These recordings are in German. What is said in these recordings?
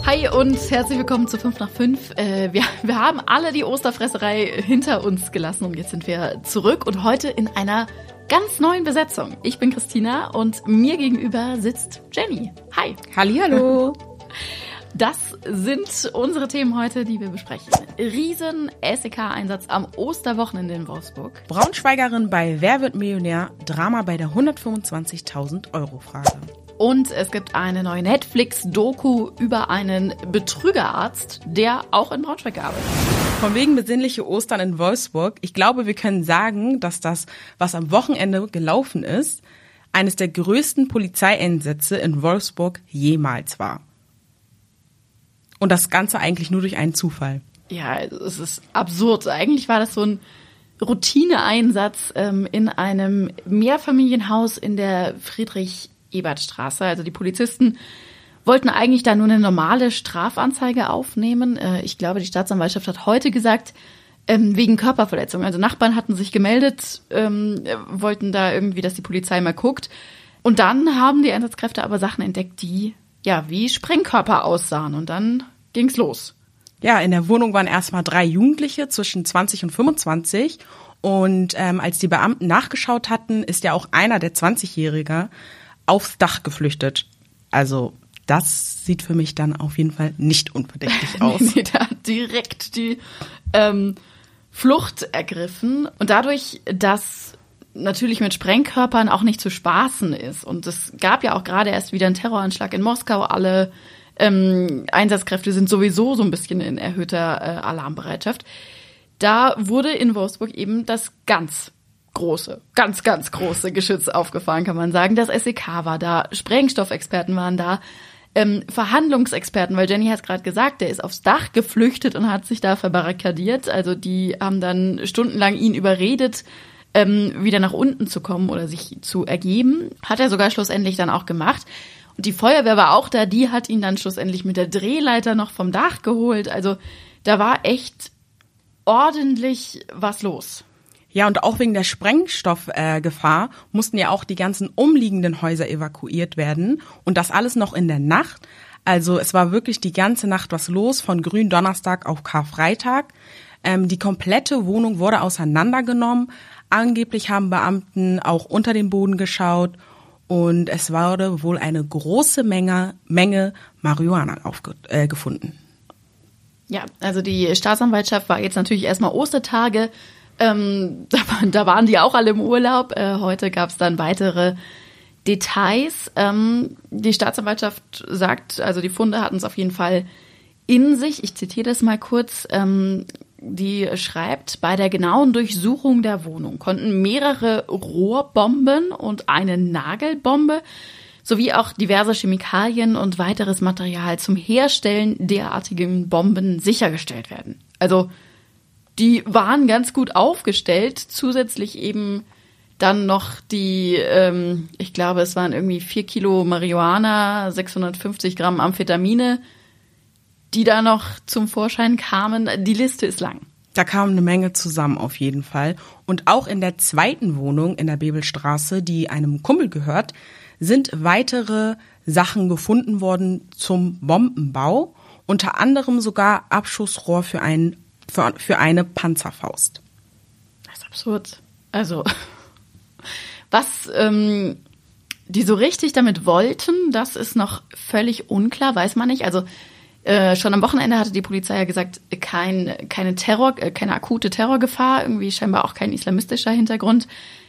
Hi und herzlich willkommen zu 5 nach 5. Wir haben alle die Osterfresserei hinter uns gelassen und jetzt sind wir zurück und heute in einer ganz neuen Besetzung. Ich bin Christina und mir gegenüber sitzt Jenny. Hi. Hallihallo. Das sind unsere Themen heute, die wir besprechen. Riesen SEK-Einsatz am Osterwochenende in Wolfsburg. Braunschweigerin bei Wer wird Millionär? Drama bei der 125.000 Euro Frage. Und es gibt eine neue Netflix-Doku über einen Betrügerarzt, der auch in Braunschweig arbeitet. Von wegen besinnliche Ostern in Wolfsburg. Ich glaube, wir können sagen, dass das, was am Wochenende gelaufen ist, eines der größten Polizeieinsätze in Wolfsburg jemals war. Und das Ganze eigentlich nur durch einen Zufall. Ja, es ist absurd. Eigentlich war das so ein Routineeinsatz in einem Mehrfamilienhaus in der Friedrich-Ebert-Straße. Also die Polizisten wollten eigentlich da nur eine normale Strafanzeige aufnehmen. Ich glaube, die Staatsanwaltschaft hat heute gesagt, wegen Körperverletzung. Also Nachbarn hatten sich gemeldet, wollten da irgendwie, dass die Polizei mal guckt. Und dann haben die Einsatzkräfte aber Sachen entdeckt, die ja wie Sprengkörper aussahen. Und dann ging's los. Ja, in der Wohnung waren erstmal 3 Jugendliche zwischen 20 und 25. Und als die Beamten nachgeschaut hatten, ist ja auch einer der 20-Jährige aufs Dach geflüchtet. Also das sieht für mich dann auf jeden Fall nicht unverdächtig aus. Nee, da hat direkt die Flucht ergriffen. Und dadurch, dass natürlich mit Sprengkörpern auch nicht zu spaßen ist. Und es gab ja auch gerade erst wieder einen Terroranschlag in Moskau. Alle Einsatzkräfte sind sowieso so ein bisschen in erhöhter Alarmbereitschaft. Da wurde in Wolfsburg eben das ganz große Geschütz aufgefahren, kann man sagen. Das SEK war da, Sprengstoffexperten waren da, Verhandlungsexperten, weil Jenny hat gerade gesagt, der ist aufs Dach geflüchtet und hat sich da verbarrikadiert. Also die haben dann stundenlang ihn überredet, wieder nach unten zu kommen oder sich zu ergeben. Hat er sogar schlussendlich dann auch gemacht. Und die Feuerwehr war auch da, die hat ihn dann schlussendlich mit der Drehleiter noch vom Dach geholt. Also da war echt ordentlich was los. Ja, und auch wegen der Sprengstoffgefahr mussten ja auch die ganzen umliegenden Häuser evakuiert werden. Und das alles noch in der Nacht. Also es war wirklich die ganze Nacht was los, von Gründonnerstag auf Karfreitag. Die komplette Wohnung wurde auseinandergenommen. Angeblich haben Beamten auch unter den Boden geschaut und es wurde wohl eine große Menge Marihuana gefunden. Ja, also die Staatsanwaltschaft war jetzt natürlich erstmal Ostertage. Da waren die auch alle im Urlaub. Heute gab es dann weitere Details. Die Staatsanwaltschaft sagt, also die Funde hatten es auf jeden Fall in sich. Ich zitiere das mal kurz. Die schreibt, bei der genauen Durchsuchung der Wohnung konnten mehrere Rohrbomben und eine Nagelbombe sowie auch diverse Chemikalien und weiteres Material zum Herstellen derartigen Bomben sichergestellt werden. Also die waren ganz gut aufgestellt, zusätzlich eben dann noch die, ich glaube, es waren irgendwie 4 Kilo Marihuana, 650 Gramm Amphetamine, die da noch zum Vorschein kamen. Die Liste ist lang. Da kam eine Menge zusammen auf jeden Fall. Und auch in der zweiten Wohnung in der Bebelstraße, die einem Kumpel gehört, sind weitere Sachen gefunden worden zum Bombenbau. Unter anderem sogar Abschussrohr für eine Panzerfaust. Das ist absurd. Also, was die so richtig damit wollten, das ist noch völlig unklar, weiß man nicht. Also schon am Wochenende hatte die Polizei ja gesagt, keine akute Terrorgefahr, irgendwie scheinbar auch kein islamistischer Hintergrund.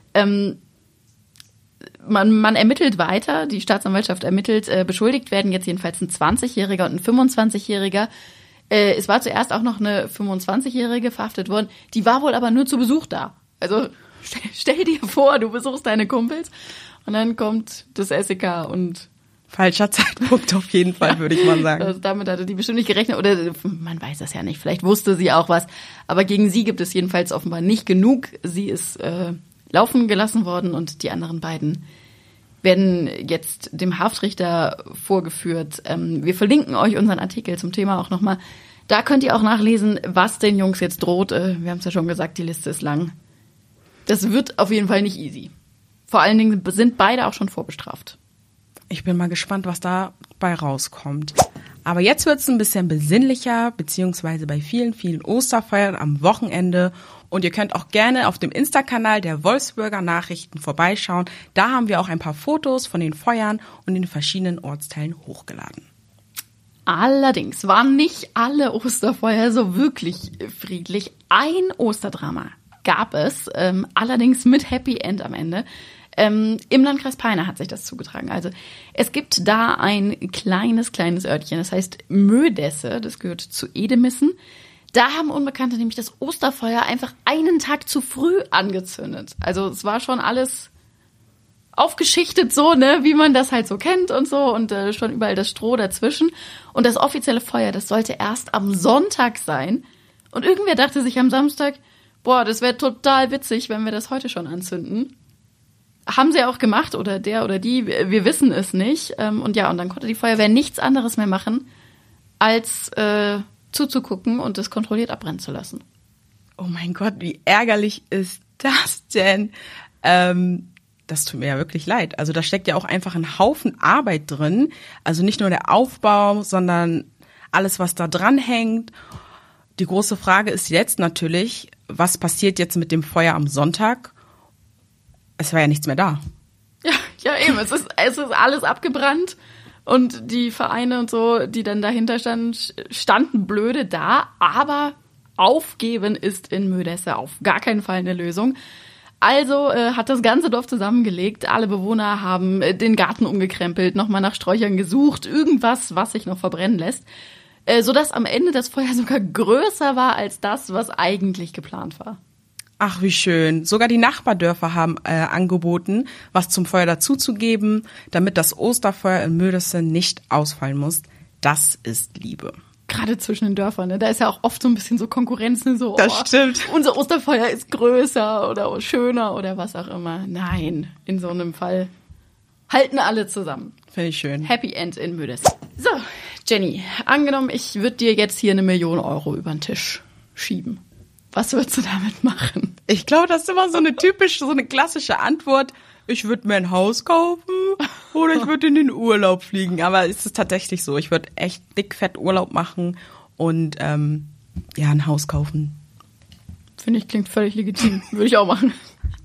Man ermittelt weiter, die Staatsanwaltschaft ermittelt, beschuldigt werden jetzt jedenfalls ein 20-Jähriger und ein 25-Jähriger. Es war zuerst auch noch eine 25-Jährige verhaftet worden, die war wohl aber nur zu Besuch da. Also stell dir vor, du besuchst deine Kumpels und dann kommt das SEK und falscher Zeitpunkt auf jeden Fall, ja, würde ich mal sagen. Also damit hatte die bestimmt nicht gerechnet oder man weiß das ja nicht, vielleicht wusste sie auch was. Aber gegen sie gibt es jedenfalls offenbar nicht genug. Sie ist laufen gelassen worden und die anderen beiden werden jetzt dem Haftrichter vorgeführt. Wir verlinken euch unseren Artikel zum Thema auch nochmal. Da könnt ihr auch nachlesen, was den Jungs jetzt droht. Wir haben es ja schon gesagt, die Liste ist lang. Das wird auf jeden Fall nicht easy. Vor allen Dingen sind beide auch schon vorbestraft. Ich bin mal gespannt, was dabei rauskommt. Aber jetzt wird's ein bisschen besinnlicher, beziehungsweise bei vielen, vielen Osterfeiern am Wochenende. Und ihr könnt auch gerne auf dem Insta-Kanal der Wolfsburger Nachrichten vorbeischauen. Da haben wir auch ein paar Fotos von den Feuern und den verschiedenen Ortsteilen hochgeladen. Allerdings waren nicht alle Osterfeuer so wirklich friedlich. Ein Osterdrama gab es, allerdings mit Happy End am Ende. Im Landkreis Peine hat sich das zugetragen. Also es gibt da ein kleines Örtchen, das heißt Mödesse, das gehört zu Edemissen. Da haben Unbekannte nämlich das Osterfeuer einfach einen Tag zu früh angezündet. Also es war schon alles aufgeschichtet so, ne, wie man das halt so kennt und so und schon überall das Stroh dazwischen. Und das offizielle Feuer, das sollte erst am Sonntag sein. Und irgendwer dachte sich am Samstag, boah, das wäre total witzig, wenn wir das heute schon anzünden. Haben sie auch gemacht, oder der oder die, wir wissen es nicht. Und dann konnte die Feuerwehr nichts anderes mehr machen, als zuzugucken und es kontrolliert abbrennen zu lassen. Oh mein Gott, wie ärgerlich ist das denn? Das tut mir ja wirklich leid. Also da steckt ja auch einfach ein Haufen Arbeit drin. Also nicht nur der Aufbau, sondern alles, was da dran hängt. Die große Frage ist jetzt natürlich, was passiert jetzt mit dem Feuer am Sonntag? Es war ja nichts mehr da. Ja, eben. Es ist alles abgebrannt und die Vereine und so, die dann dahinter standen blöde da. Aber aufgeben ist in Mödesse auf gar keinen Fall eine Lösung. Also hat das ganze Dorf zusammengelegt. Alle Bewohner haben den Garten umgekrempelt, nochmal nach Sträuchern gesucht, irgendwas, was sich noch verbrennen lässt. Sodass am Ende das Feuer sogar größer war als das, was eigentlich geplant war. Ach, wie schön. Sogar die Nachbardörfer haben angeboten, was zum Feuer dazuzugeben, damit das Osterfeuer in Mödesse nicht ausfallen muss. Das ist Liebe. Gerade zwischen den Dörfern, ne? Da ist ja auch oft so ein bisschen so Konkurrenz, ne? So, das stimmt. Unser Osterfeuer ist größer oder schöner oder was auch immer. Nein, in so einem Fall halten alle zusammen. Finde ich schön. Happy End in Mödesse. So, Jenny, angenommen, ich würde dir jetzt hier 1 Million Euro über den Tisch schieben. Was würdest du damit machen? Ich glaube, das ist immer so eine klassische Antwort. Ich würde mir ein Haus kaufen oder ich würde in den Urlaub fliegen. Aber es ist tatsächlich so. Ich würde echt dickfett Urlaub machen und ein Haus kaufen. Finde ich, klingt völlig legitim. Würde ich auch machen.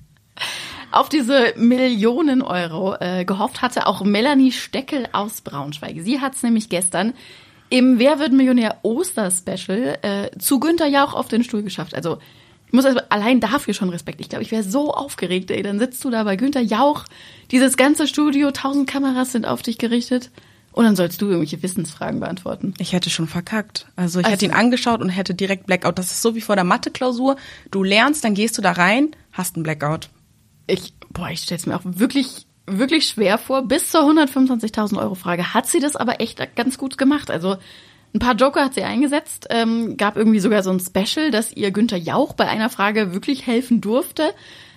Auf diese Millionen Euro gehofft hatte auch Melanie Steckel aus Braunschweig. Sie hat es nämlich gestern im Wer wird Millionär Oster-Special zu Günther Jauch auf den Stuhl geschafft. Also ich muss allein dafür schon Respekt. Ich glaube, ich wäre so aufgeregt, ey. Dann sitzt du da bei Günther Jauch, dieses ganze Studio, 1000 Kameras sind auf dich gerichtet und dann sollst du irgendwelche Wissensfragen beantworten. Ich hätte schon verkackt. Also ich hätte ihn angeschaut und hätte direkt Blackout. Das ist so wie vor der Mathe-Klausur. Du lernst, dann gehst du da rein, hast einen Blackout. Ich stell's mir auch wirklich schwer vor. Bis zur 125.000 Euro Frage hat sie das aber echt ganz gut gemacht. Also ein paar Joker hat sie eingesetzt, gab irgendwie sogar so ein Special, dass ihr Günther Jauch bei einer Frage wirklich helfen durfte.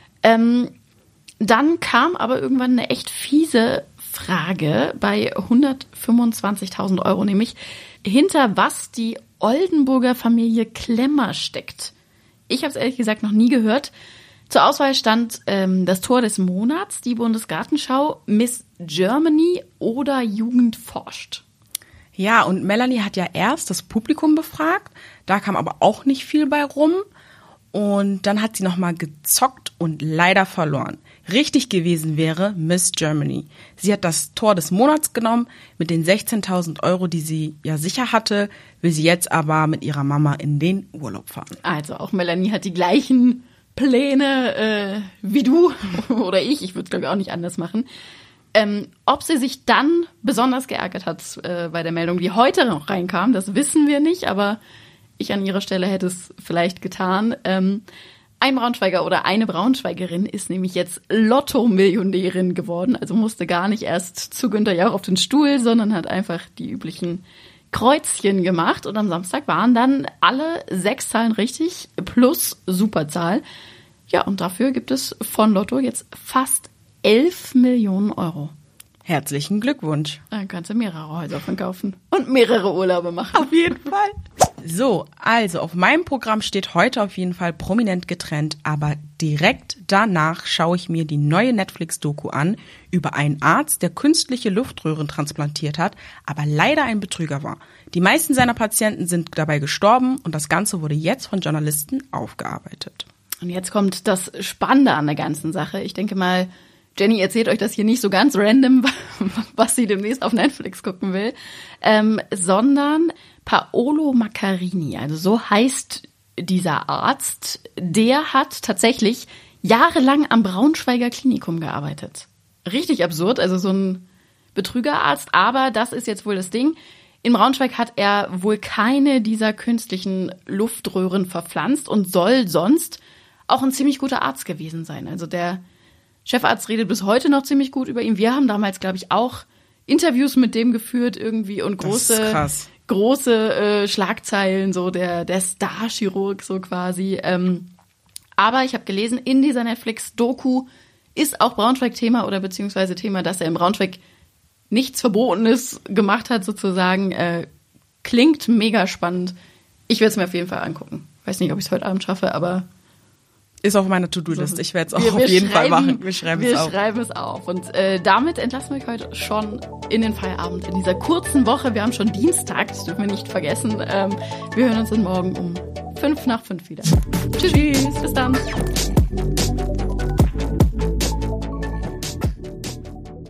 Dann kam aber irgendwann eine echt fiese Frage bei 125.000 Euro, nämlich hinter was die Oldenburger Familie Klemmer steckt. Ich habe es ehrlich gesagt noch nie gehört. Zur Auswahl stand das Tor des Monats, die Bundesgartenschau, Miss Germany oder Jugend forscht. Ja, und Melanie hat ja erst das Publikum befragt, da kam aber auch nicht viel bei rum. Und dann hat sie nochmal gezockt und leider verloren. Richtig gewesen wäre Miss Germany. Sie hat das Tor des Monats genommen. Mit den 16.000 Euro, die sie ja sicher hatte, will sie jetzt aber mit ihrer Mama in den Urlaub fahren. Also auch Melanie hat die gleichen Pläne wie du oder ich. Ich würde es, glaube ich, auch nicht anders machen. Ob sie sich dann besonders geärgert hat bei der Meldung, die heute noch reinkam, das wissen wir nicht, aber ich an ihrer Stelle hätte es vielleicht getan. Ein Braunschweiger oder eine Braunschweigerin ist nämlich jetzt Lotto-Millionärin geworden, also musste gar nicht erst zu Günther Jauch auf den Stuhl, sondern hat einfach die üblichen Kreuzchen gemacht und am Samstag waren dann alle 6 Zahlen richtig plus Superzahl. Ja, und dafür gibt es von Lotto jetzt fast 11 Millionen Euro. Herzlichen Glückwunsch. Da kannst du mehrere Häuser von kaufen und mehrere Urlaube machen. Auf jeden Fall. So, also auf meinem Programm steht heute auf jeden Fall prominent getrennt, aber direkt danach schaue ich mir die neue Netflix-Doku an über einen Arzt, der künstliche Luftröhren transplantiert hat, aber leider ein Betrüger war. Die meisten seiner Patienten sind dabei gestorben und das Ganze wurde jetzt von Journalisten aufgearbeitet. Und jetzt kommt das Spannende an der ganzen Sache. Ich denke mal, Jenny erzählt euch das hier nicht so ganz random, was sie demnächst auf Netflix gucken will, sondern Paolo Macchiarini, also so heißt dieser Arzt, der hat tatsächlich jahrelang am Braunschweiger Klinikum gearbeitet. Richtig absurd, also so ein Betrügerarzt, aber das ist jetzt wohl das Ding. In Braunschweig hat er wohl keine dieser künstlichen Luftröhren verpflanzt und soll sonst auch ein ziemlich guter Arzt gewesen sein. Also der Chefarzt redet bis heute noch ziemlich gut über ihn. Wir haben damals, glaube ich, auch Interviews mit dem geführt irgendwie und große Schlagzeilen, so der Star-Chirurg so quasi. Aber ich habe gelesen, in dieser Netflix-Doku ist auch Braunschweig Thema oder beziehungsweise Thema, dass er in Braunschweig nichts Verbotenes gemacht hat sozusagen. Klingt mega spannend. Ich werde es mir auf jeden Fall angucken. Weiß nicht, ob ich es heute Abend schaffe, aber ist auf meiner To-Do-List. Ich werde es auch auf jeden Fall machen. Wir schreiben es auf. Und damit entlassen wir euch heute schon in den Feierabend, in dieser kurzen Woche. Wir haben schon Dienstag, das dürfen wir nicht vergessen. Wir hören uns dann morgen um 5 nach 5 wieder. Tschüss. Bis dann.